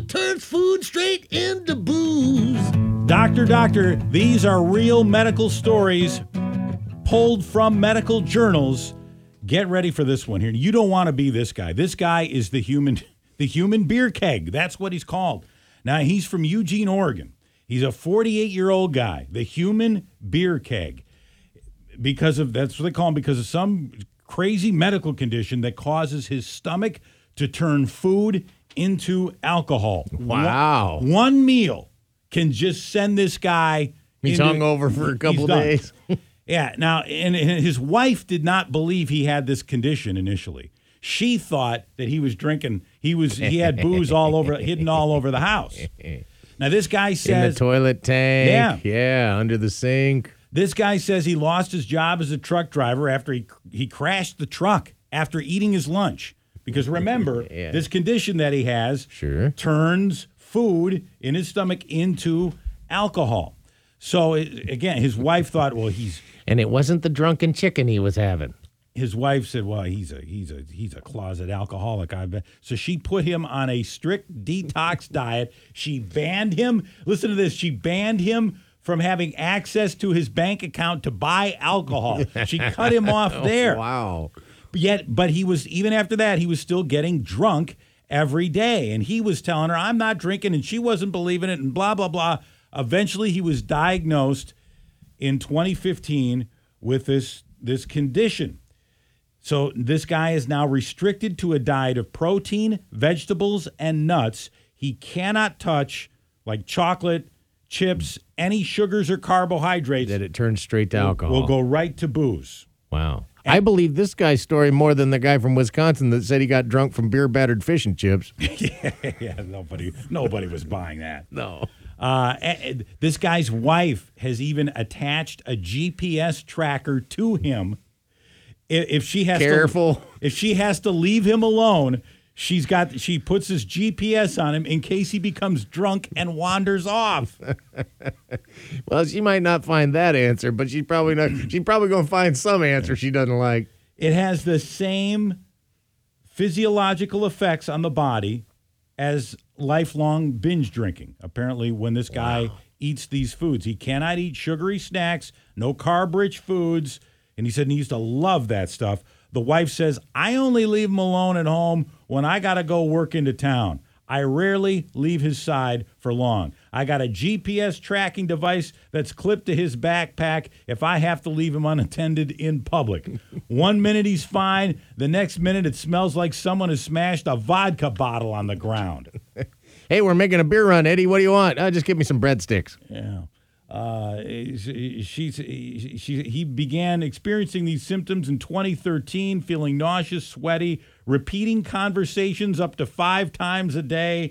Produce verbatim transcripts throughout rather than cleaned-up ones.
stomach turns food straight into booze. Doctor, doctor, these are real medical stories pulled from medical journals. Get ready for this one here. You don't want to be this guy. This guy is the human, the human beer keg. That's what he's called. Now, he's from Eugene, Oregon. He's a forty-eight-year-old guy, the human beer keg. Because of, that's what they call him, because of some crazy medical condition that causes his stomach to turn food into alcohol. Wow. One, one meal can just send this guy. He's into, hungover for a couple days. Yeah. Now, and, and his wife did not believe he had this condition initially. She thought that he was drinking. He was. He had booze all over, hidden all over the house. Now, this guy says in the toilet tank. Yeah. Yeah, under the sink. This guy says he lost his job as a truck driver after he he crashed the truck after eating his lunch. Because remember, yeah. this condition that he has sure. turns food in his stomach into alcohol. So, it, again, his wife thought, well, he's... And it wasn't the drunken chicken he was having. His wife said, well, he's a he's a he's a closet alcoholic, I bet. So she put him on a strict detox diet. She banned him. Listen to this. She banned him from having access to his bank account to buy alcohol. She cut him off there. Oh, wow. Yet, but he was, even after that, he was still getting drunk every day. And he was telling her, I'm not drinking, and she wasn't believing it, and blah, blah, blah. Eventually, he was diagnosed in twenty fifteen with this, this condition. So this guy is now restricted to a diet of protein, vegetables, and nuts. He cannot touch, like chocolate, chips, any sugars or carbohydrates. That it turns straight to alcohol. Will go right to booze. Wow. I believe this guy's story more than the guy from Wisconsin that said he got drunk from beer-battered fish and chips. yeah, yeah, nobody, nobody was buying that. No. Uh, and this guy's wife has even attached a G P S tracker to him. If she has Careful. to, if she has to leave him alone, she's got she puts his G P S on him in case he becomes drunk and wanders off. Well, she might not find that answer, but she's probably not. She's probably going to find some answer she doesn't like. It has the same physiological effects on the body as lifelong binge drinking. Apparently, when this guy wow. eats these foods, he cannot eat sugary snacks, no carb-rich foods, and he said he used to love that stuff. The wife says, I only leave him alone at home when I got to go work into town. I rarely leave his side for long. I got a G P S tracking device that's clipped to his backpack if I have to leave him unattended in public. One minute he's fine. The next minute it smells like someone has smashed a vodka bottle on the ground. Hey, we're making a beer run, Eddie. What do you want? Uh, just give me some breadsticks. Yeah. Uh, she, she, she, he began experiencing these symptoms in twenty thirteen, feeling nauseous, sweaty, repeating conversations up to five times a day.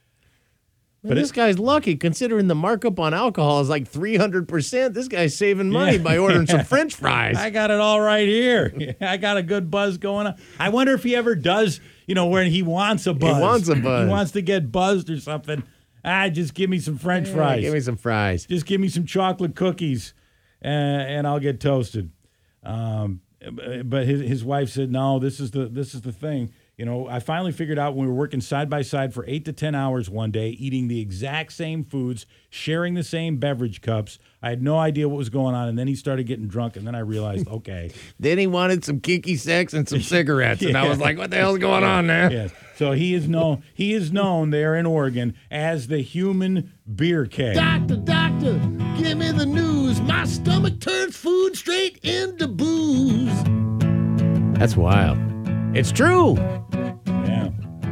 But Man, this it, guy's lucky, considering the markup on alcohol is like three hundred percent. This guy's saving money yeah. by ordering some French fries. I got it all right here. I got a good buzz going on. I wonder if he ever does, you know, when he wants a buzz. He wants a buzz. He wants to get buzzed or something. Ah, just give me some French yeah, fries. Give me some fries. Just give me some chocolate cookies, uh, and I'll get toasted. Um, but his his wife said, no, this is the this is the thing. You know, I finally figured out when we were working side by side for eight to ten hours one day, eating the exact same foods, sharing the same beverage cups. I had no idea what was going on, and then he started getting drunk, and then I realized, okay. Then he wanted some kinky sex and some cigarettes, yeah. and I was like, what the hell's going on there? Yes. So he is known. He is known there in Oregon as the human beer keg. Doctor, doctor, give me the news. My stomach turns food straight into booze. That's wild. It's true. Yeah.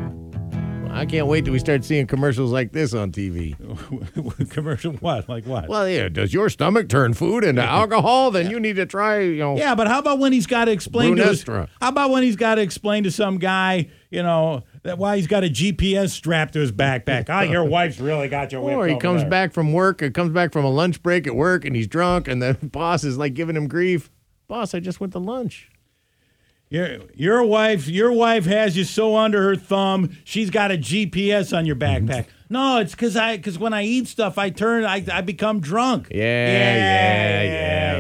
I can't wait till we start seeing commercials like this on T V. Commercial what? Like what? Well, yeah. Does your stomach turn food into alcohol? Then yeah. you need to try, you know. Yeah, but how about when he's got to explain to his, how about when he's got to explain to some guy, you know, that why he's got a G P S strapped to his backpack? Oh, your wife's really got your whip. Or he over comes there. back from work, or comes back from a lunch break at work, and he's drunk, and the boss is like giving him grief. Boss, I just went to lunch. Your your wife your wife has you so under her thumb. She's got a G P S on your backpack. No, it's because I because when I eat stuff, I turn I I become drunk. Yeah, yeah, yeah. yeah.